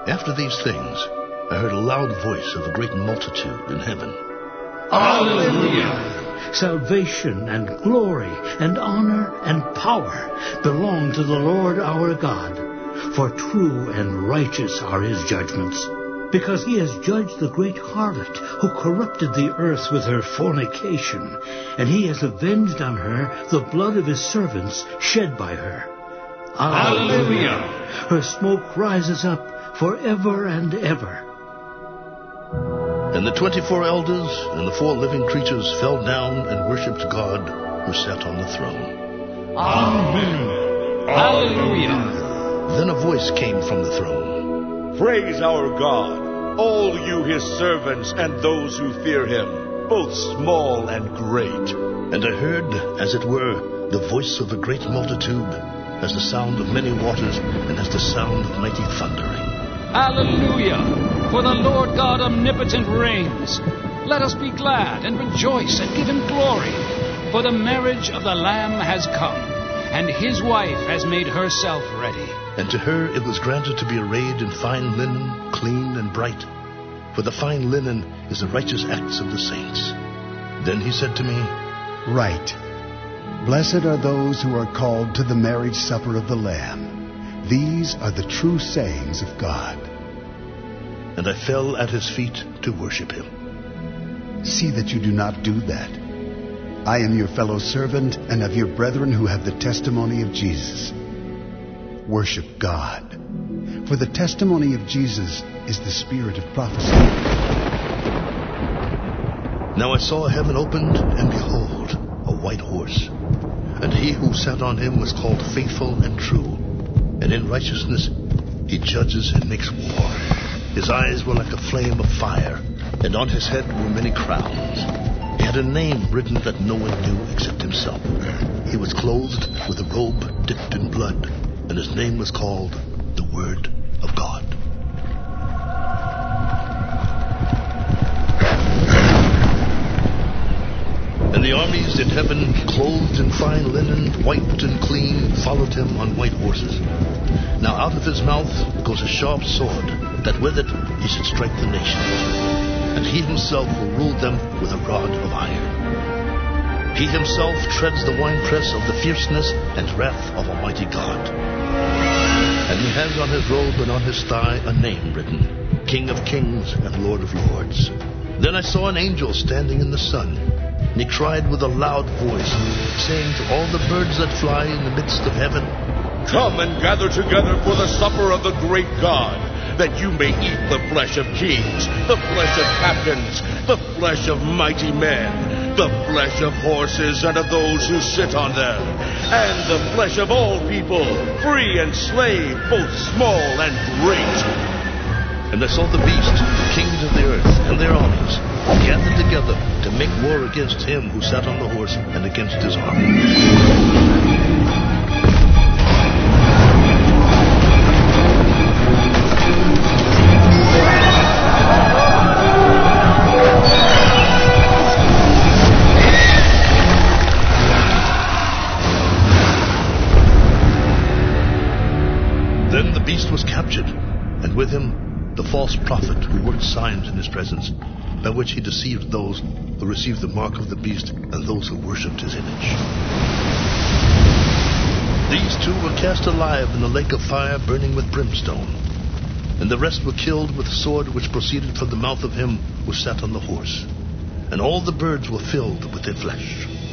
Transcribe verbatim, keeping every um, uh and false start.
After these things, I heard a loud voice of a great multitude in heaven. Hallelujah! Salvation and glory and honor and power belong to the Lord our God. For true and righteous are his judgments. Because he has judged the great harlot who corrupted the earth with her fornication, and he has avenged on her the blood of his servants shed by her. Hallelujah! Her smoke rises up forever and ever. And the twenty-four elders and the four living creatures fell down and worshipped God who sat on the throne. Amen. Hallelujah! Then a voice came from the throne. Praise our God, all you his servants and those who fear him, both small and great. And I heard, as it were, the voice of a great multitude, as the sound of many waters, and as the sound of mighty thundering. Hallelujah! For the Lord God omnipotent reigns. Let us be glad and rejoice and give him glory. For the marriage of the Lamb has come, and his wife has made herself ready. And to her it was granted to be arrayed in fine linen, clean and bright. For the fine linen is the righteous acts of the saints. Then he said to me, Write, Blessed are those who are called to the marriage supper of the Lamb. These are the true sayings of God. And I fell at his feet to worship him. See that you do not do that. I am your fellow servant and of your brethren who have the testimony of Jesus. Worship God. For the testimony of Jesus is the spirit of prophecy. Now I saw heaven opened, and behold, a white horse. And he who sat on him was called Faithful and True. And in righteousness he judges and makes war. His eyes were like a flame of fire, and on his head were many crowns. He had a name written that no one knew except himself. He was clothed with a robe dipped in blood, and his name was called the Word of God. And the armies in heaven, clothed in fine linen, white and clean, followed him on white horses. Now out of his mouth goes a sharp sword, that with it he should strike the nations. And he himself will rule them with a rod of iron. He himself treads the winepress of the fierceness and wrath of Almighty God. And he has on his robe and on his thigh a name written, King of Kings and Lord of Lords. Then I saw an angel standing in the sun, and he cried with a loud voice, saying to all the birds that fly in the midst of heaven, Come and gather together for the supper of the great God, that you may eat the flesh of kings, the flesh of captains, the flesh of mighty men, the flesh of horses and of those who sit on them, and the flesh of all people, free and slave, both small and great. And I saw the beast, the kings of the earth, and their armies, gathered together to make war against him who sat on the horse and against his army. Then the beast was captured, and with him the false prophet who worked signs in his presence, by which he deceived those who received the mark of the beast and those who worshipped his image. These two were cast alive in the lake of fire burning with brimstone, and the rest were killed with the sword which proceeded from the mouth of him who sat on the horse, and all the birds were filled with their flesh.